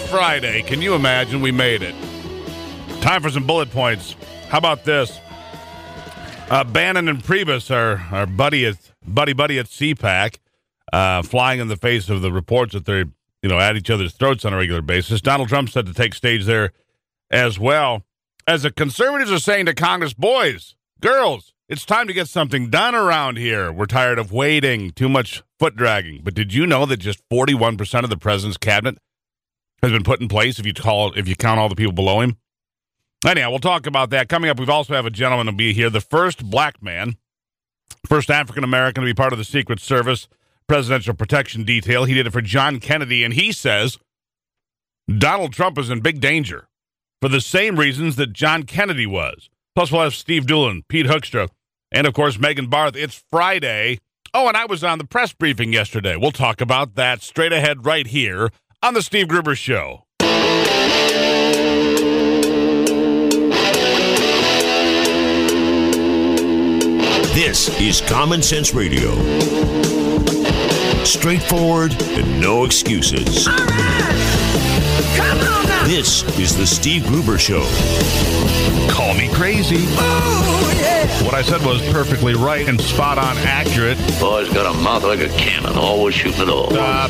Friday. Can you imagine? We made it. Time for some bullet points. How about this? Bannon and Priebus are buddy at CPAC, flying in the face of the reports that they're at each other's throats on a regular basis. Donald Trump said to take stage there as well. As the conservatives are saying to Congress, boys, girls, it's time to get something done around here. We're tired of waiting, too much foot dragging. But did you know that just 41% of the president's cabinet has been put in place if you count all the people below him? Anyhow, we'll talk about that. Coming up, we also have a gentleman to be here, the first black man, first African-American to be part of the Secret Service Presidential Protection Detail. He did it for John Kennedy, and he says Donald Trump is in big danger for the same reasons that John Kennedy was. Plus, we'll have Steve Doolin, Pete Hoekstra, and, of course, Megan Barth. It's Friday. Oh, and I was on the press briefing yesterday. We'll talk about that straight ahead right here on The Steve Gruber Show. This is Common Sense Radio. Straightforward and no excuses. All right. Come on now. This is The Steve Gruber Show. Call me crazy. Oh, yeah. What I said was perfectly right and spot on accurate. Boy's got a mouth like a cannon, always shooting it all. Stop.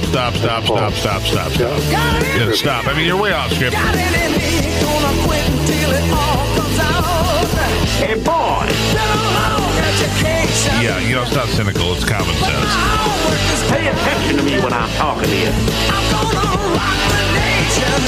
Yeah, stop. I mean, you're way off script. Got it in me, gonna quit until it all comes out. Hey, boy. Been a long education. Yeah, it's not cynical. It's common sense. Pay attention to me when I'm talking to you. I'm gonna rock the nation.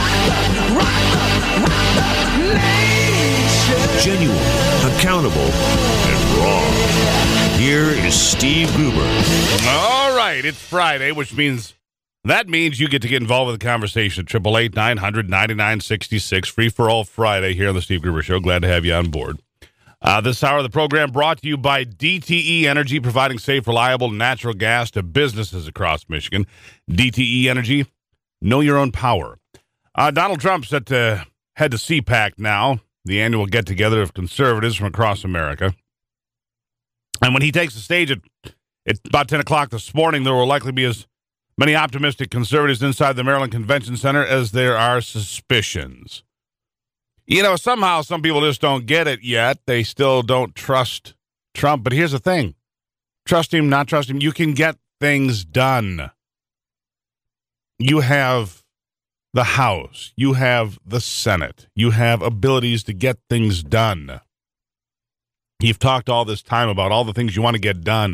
Rock the nation. Genuine, accountable, and raw. Here is Steve Gruber. All right, it's Friday, which means you get to get involved with the conversation. 888-900-9966, free for all Friday here on the Steve Gruber Show. Glad to have you on board. This hour of the program brought to you by DTE Energy, providing safe, reliable natural gas to businesses across Michigan. DTE Energy, know your own power. Donald Trump set to head to CPAC now, the annual get-together of conservatives from across America. And when he takes the stage at about 10 o'clock this morning, there will likely be as many optimistic conservatives inside the Maryland Convention Center as there are suspicions. Somehow some people just don't get it yet. They still don't trust Trump. But here's the thing. Trust him, not trust him. You can get things done. You have the House. You have the Senate. You have abilities to get things done. You've talked all this time about all the things you want to get done.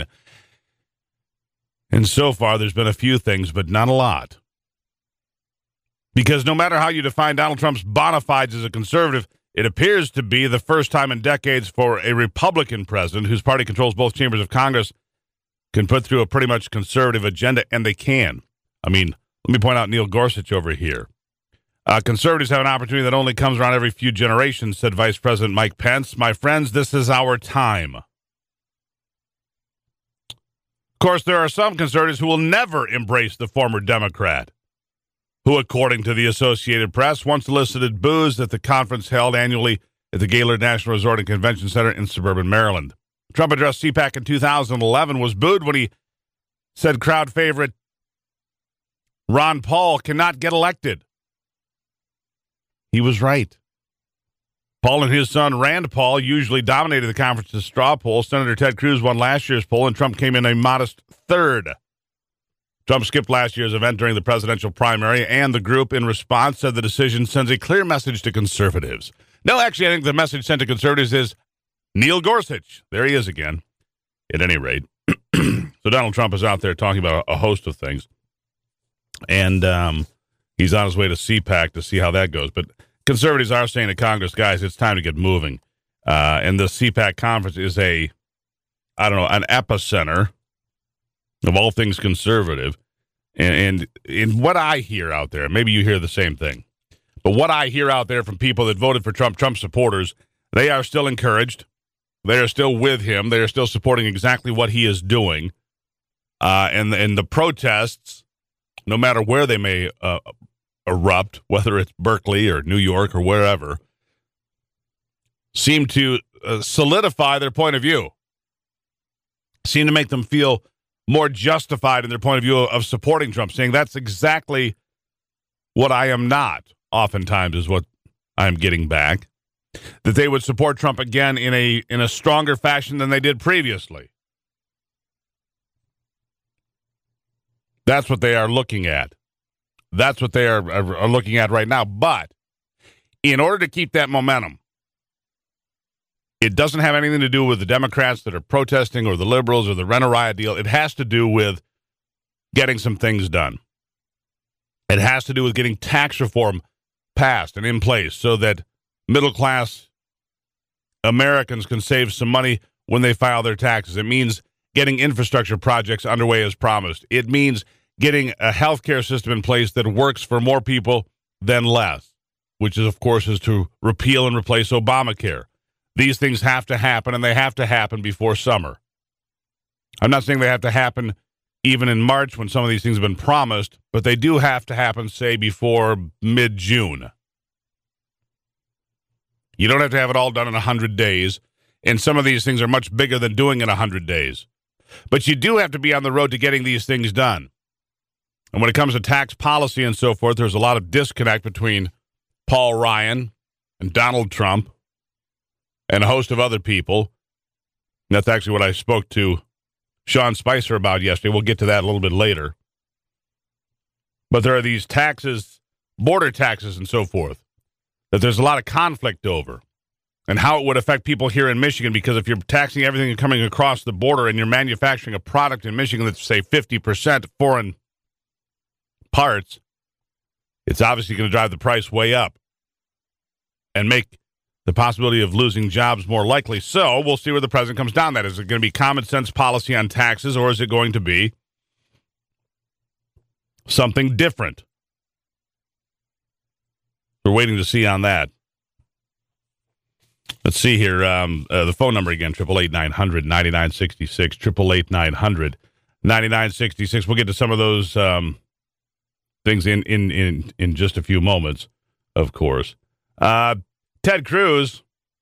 And so far, there's been a few things, but not a lot. Because no matter how you define Donald Trump's bona fides as a conservative, it appears to be the first time in decades for a Republican president whose party controls both chambers of Congress can put through a pretty much conservative agenda, and they can. I mean, let me point out Neil Gorsuch over here. Conservatives have an opportunity that only comes around every few generations, said Vice President Mike Pence. My friends, this is our time. Of course, there are some conservatives who will never embrace the former Democrat, who, according to the Associated Press, once elicited boos at the conference held annually at the Gaylord National Resort and Convention Center in suburban Maryland. Trump addressed CPAC in 2011, was booed when he said crowd favorite Ron Paul cannot get elected. He was right. Paul and his son Rand Paul usually dominated the conference's straw poll. Senator Ted Cruz won last year's poll, and Trump came in a modest third. Trump skipped last year's event during the presidential primary, and the group, in response, said the decision sends a clear message to conservatives. No, actually, I think the message sent to conservatives is Neil Gorsuch. There he is again, at any rate. So Donald Trump is out there talking about a host of things, and he's on his way to CPAC to see how that goes. But conservatives are saying to Congress, guys, it's time to get moving. And the CPAC conference is an epicenter of all things conservative. And in what I hear out there, maybe you hear the same thing, but what I hear out there from people that voted for Trump supporters, they are still encouraged. They are still with him. They are still supporting exactly what he is doing. And the protests, no matter where they may erupt, whether it's Berkeley or New York or wherever, seem to solidify their point of view, seem to make them feel more justified in their point of view of supporting Trump, saying that's exactly What I am not, oftentimes, is what I'm getting back, that they would support Trump again in a stronger fashion than they did previously. That's what they are looking at. That's what they are looking at right now. But in order to keep that momentum, it doesn't have anything to do with the Democrats that are protesting or the liberals or the Rent-A-Riot deal. It has to do with getting some things done. It has to do with getting tax reform passed and in place so that middle-class Americans can save some money when they file their taxes. It means getting infrastructure projects underway as promised. It means getting a healthcare system in place that works for more people than less, which is, of course, is to repeal and replace Obamacare. These things have to happen, and they have to happen before summer. I'm not saying they have to happen even in March when some of these things have been promised, but they do have to happen, say, before mid-June. You don't have to have it all done in 100 days, and some of these things are much bigger than doing in 100 days. But you do have to be on the road to getting these things done. And when it comes to tax policy and so forth, there's a lot of disconnect between Paul Ryan and Donald Trump and a host of other people. And that's actually what I spoke to Sean Spicer about yesterday. We'll get to that a little bit later. But there are these taxes, border taxes and so forth, that there's a lot of conflict over and how it would affect people here in Michigan, because if you're taxing everything coming across the border and you're manufacturing a product in Michigan that's, say, 50% foreign parts, it's obviously going to drive the price way up and make the possibility of losing jobs more likely. So we'll see where the president comes down. That is it going to be common sense policy on taxes, or is it going to be something different? We're waiting to see on that. Let's see here. The phone number again, 888-900-9966, 888-900-9966. We'll get to some of those things in just a few moments, of course. Ted Cruz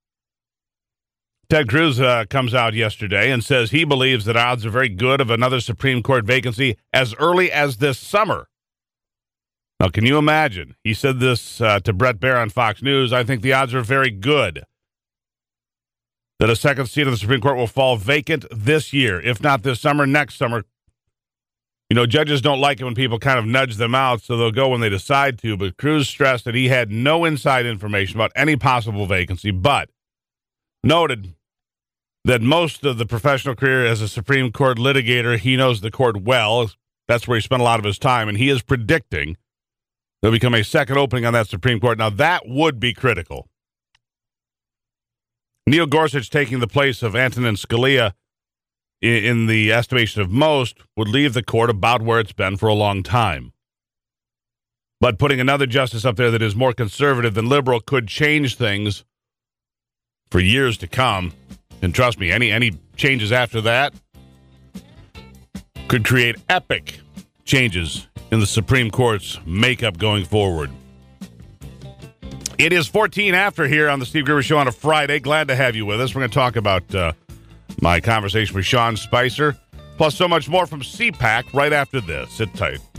comes out yesterday and says he believes that odds are very good of another Supreme Court vacancy as early as this summer. Now, can you imagine? He said this to Bret Baier on Fox News. I think the odds are very good that a second seat of the Supreme Court will fall vacant this year. If not this summer, next summer. You know, judges don't like it when people kind of nudge them out, so they'll go when they decide to. But Cruz stressed that he had no inside information about any possible vacancy, but noted that most of the professional career as a Supreme Court litigator, he knows the court well. That's where he spent a lot of his time, and he is predicting there'll become a second opening on that Supreme Court. Now, that would be critical. Neil Gorsuch taking the place of Antonin Scalia, in the estimation of most, would leave the court about where it's been for a long time. But putting another justice up there that is more conservative than liberal could change things for years to come. And trust me, any changes after that could create epic changes in the Supreme Court's makeup going forward. It is 14 after here on the Steve Gruber Show on a Friday. Glad to have you with us. We're going to talk about my conversation with Sean Spicer, plus so much more from CPAC right after this. Sit tight.